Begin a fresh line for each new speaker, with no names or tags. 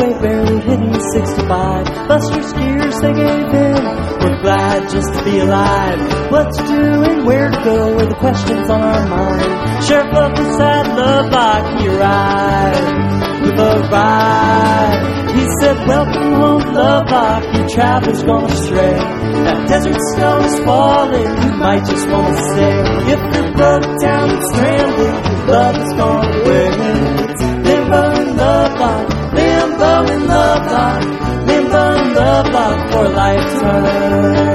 They barely hitting 65. Buster skiers, they gave in. We're glad just to be alive. What to do and where to go are the questions on our mind. Sheriff of the sad Lovelock, he arrived with a ride. He said, welcome home to Lovelock, you travelers gone astray. That desert snow is falling, you might just want to stay. If you're broke down and stranded, your love is gone away. It's Limbo in Lovelock, Limbo in Lovelock, Limbo in Lovelock for a lifetime.